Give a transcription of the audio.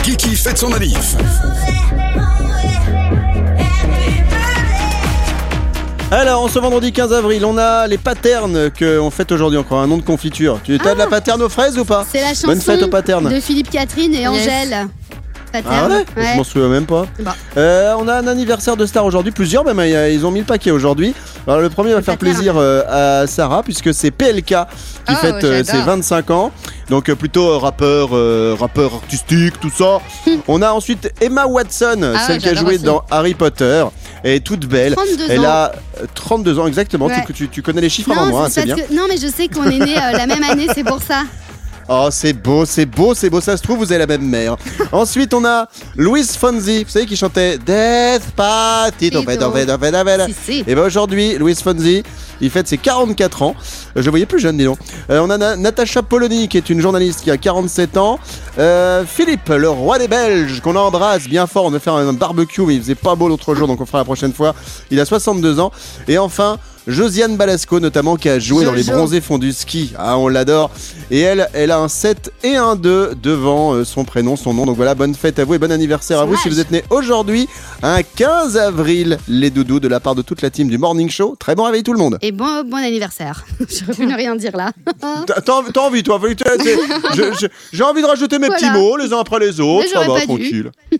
Kiki fête son manif. Alors, ce vendredi 15 avril, on a les paternes qu'on fête aujourd'hui, encore un nom de confiture. Tu as de la paterne aux fraises ou pas? C'est la chanson Bonne fête aux paternes. de Philippe Catherine et Angèle. Ah ouais, Je m'en souviens même pas. Bah. On a un anniversaire de star aujourd'hui, plusieurs même, ils ont mis le paquet aujourd'hui. Alors le premier va faire plaisir à Sarah puisque c'est PLK qui fête ses 25 ans. Donc plutôt rappeur artistique, tout ça. On a ensuite Emma Watson, celle qui a joué dans Harry Potter. Elle est toute belle. Elle a 32 ans exactement. Ouais. Tu connais les chiffres avant moi, c'est bien. Non mais je sais qu'on est nés la même année, c'est pour ça. Oh, c'est beau, ça se trouve, vous avez la même mère. Ensuite, on a Luis Fonsi, vous savez, qui chantait Despacito. Si. Et bien aujourd'hui, Luis Fonsi, il fête ses 44 ans. Je le voyais plus jeune, dis donc. On a Natacha Polony, qui est une journaliste qui a 47 ans. Philippe, le roi des Belges, qu'on embrasse bien fort. On va faire un barbecue, mais il faisait pas beau l'autre jour, donc on fera la prochaine fois. Il a 62 ans. Et enfin, Josiane Balasco, notamment, qui a joué dans les bronzés fonds du ski. Ah, on l'adore. Et elle a un 7 et un 2 devant son prénom, son nom. Donc voilà, bonne fête à vous et bon anniversaire à vous si vous êtes nés aujourd'hui, un 15 avril, les doudous, de la part de toute la team du Morning Show. Très bon réveil tout le monde. Et bon anniversaire. J'aurais pu ne rien dire là. T'as envie, toi? J'ai envie de rajouter mes petits mots les uns après les autres. Ça va, tranquille.